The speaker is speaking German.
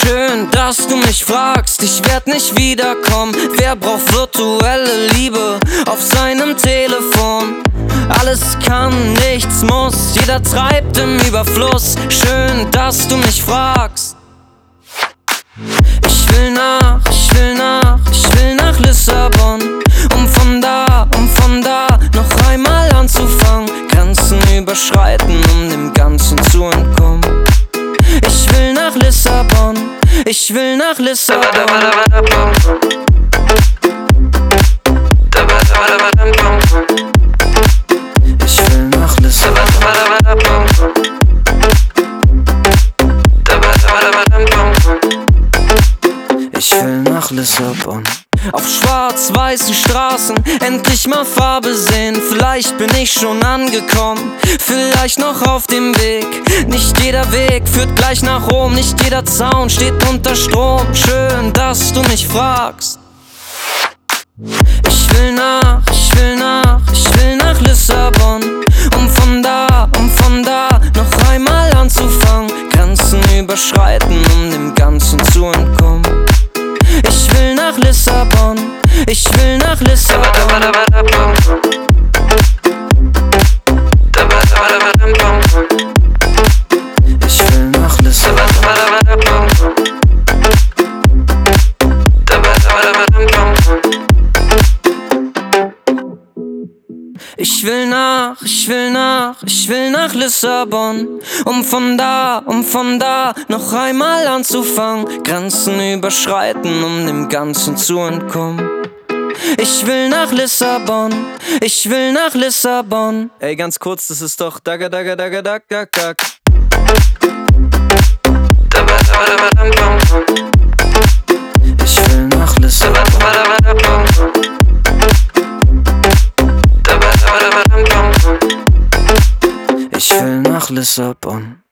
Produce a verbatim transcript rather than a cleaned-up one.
Schön, dass du mich fragst, ich werd nicht wiederkommen. Wer braucht virtuelle Liebe auf seinem Telefon? Alles kann, nichts muss, jeder treibt im Überfluss. Schön, dass du mich fragst. Ich will nach, ich will nach, ich will nach Lissabon, um von da, um von da noch einmal anzufangen. Grenzen überschreiten, um dem Ganzen zu entkommen. Ich will nach Lissabon, ich will nach Lissabon. Ich will nach Lissabon. Ich will nach Lissabon. Auf schwarz-weißen Straßen endlich mal Farbe sehen. Vielleicht bin ich schon angekommen, vielleicht noch auf dem Weg. Nicht jeder Weg führt gleich nach Rom, nicht jeder Zaun steht unter Strom. Schön, dass du mich fragst. Ich will nach, ich will nach, ich will nach Lissabon, um von da, um von da noch einmal anzufangen. Grenzen überschreiten, um dem Ganzen zu entkommen. Ich will nach Lissabon, ich will nach Lissabon. Ich will nach Lissabon. Ich will nach, ich will nach, ich will nach Lissabon, um von da, um von da noch einmal anzufangen. Grenzen überschreiten, um dem Ganzen zu entkommen. Ich will nach Lissabon, ich will nach Lissabon. Ey, ganz kurz, das ist doch Dagga Dagga Dagga Dagga Dagga. Ich will nach Lissabon. Ich will nach Lissabon.